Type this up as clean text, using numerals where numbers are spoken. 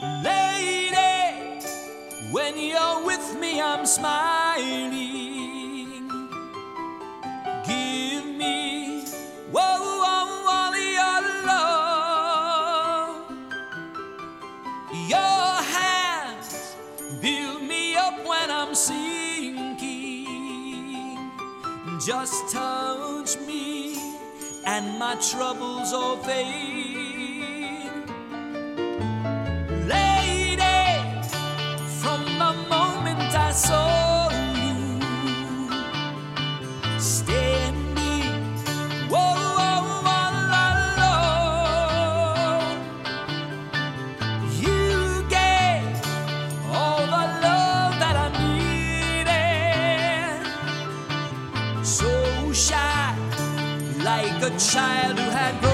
Lady, when you're with me, I'm smiling. Give me, whoa, all your love. Your hands build me up when I'm sinking. Just touch me and my troubles all fade. Lady, from the moment I saw you standing, whoa, all alone, you gave all the love that I needed. So shy, like a child who had grown